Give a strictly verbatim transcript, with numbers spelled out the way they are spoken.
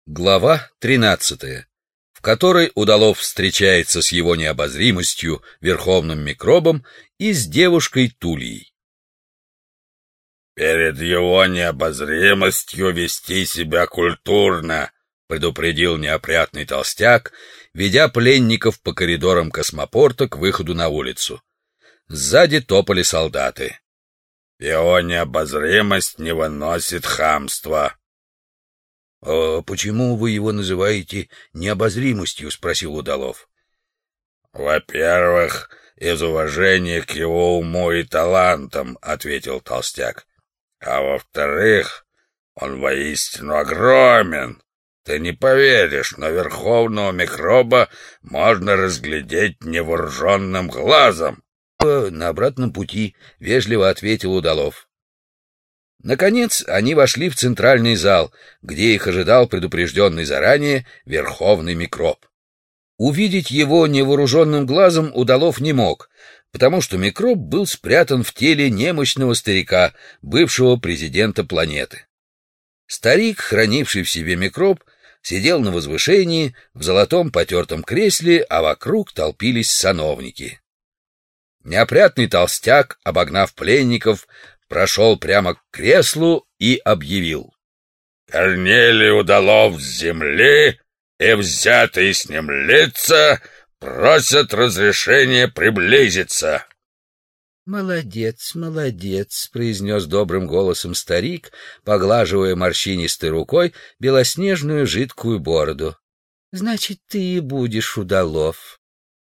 Глава тринадцатая, в которой Удалов встречается с его необозримостью, верховным микробом, и с девушкой Тульей. «Перед его необозримостью вести себя культурно», — предупредил неопрятный толстяк, ведя пленников по коридорам космопорта к выходу на улицу. Сзади топали солдаты. «Его необозримость не выносит хамства». — А почему вы его называете необозримостью? — спросил Удалов. — Во-первых, из уважения к его уму и талантам, — ответил толстяк. — А во-вторых, он воистину огромен. Ты не поверишь, но верховного микроба можно разглядеть невооруженным глазом. — На обратном пути, — вежливо ответил Удалов. Наконец они вошли в центральный зал, где их ожидал предупрежденный заранее верховный микроб. Увидеть его невооруженным глазом Удалов не мог, потому что микроб был спрятан в теле немощного старика, бывшего президента планеты. Старик, хранивший в себе микроб, сидел на возвышении в золотом потертом кресле, а вокруг толпились сановники. Неопрятный толстяк, обогнав пленников, прошел прямо к креслу и объявил: «Корнелий Удалов с земли и взятые с ним лица просят разрешения приблизиться». «Молодец, молодец», — произнес добрым голосом старик, поглаживая морщинистой рукой белоснежную жидкую бороду. «Значит, ты и будешь Удалов.